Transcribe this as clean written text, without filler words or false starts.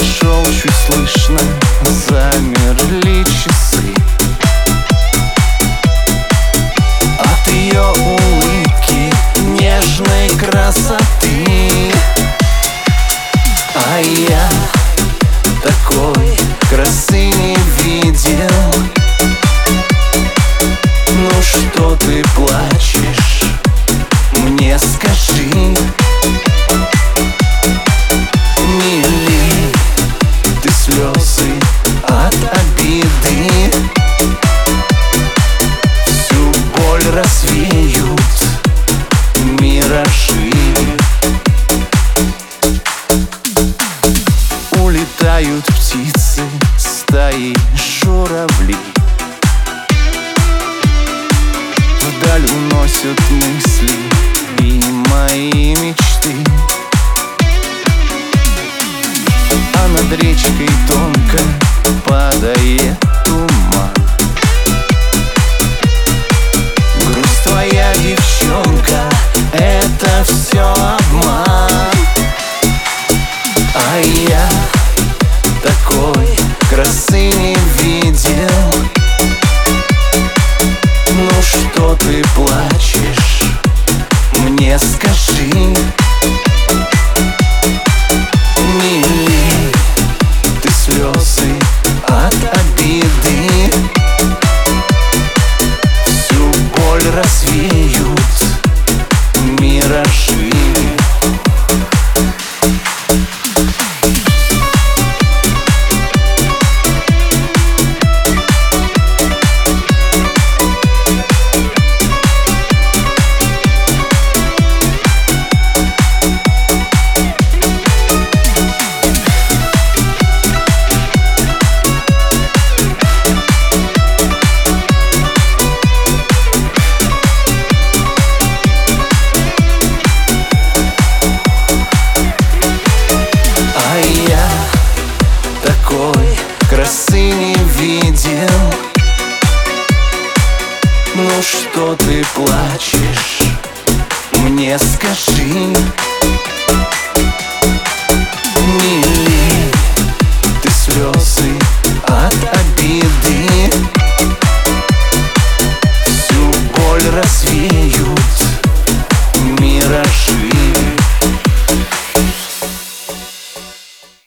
подошел, чуть слышно замерли часы. От ее улыбки нежной красоты. А я такой красы не видел. Ну что ты плачешь? Мне скажи. Не лей ты слезы от обиды. Всю боль развеют миражи. Улетают птицы, стаи журавли. Вдаль уносят мысли и мои мечты. А над речкой тонко падает туман. Грусть твоя, девчонка, это все обман. А я такой красы не видел. Ну что ты плачешь? Мне скажи. Не лей ты слезы от обиды. Всю боль развеют миражи. Такой красы не видел. Ну что ты плачешь? Мне скажи.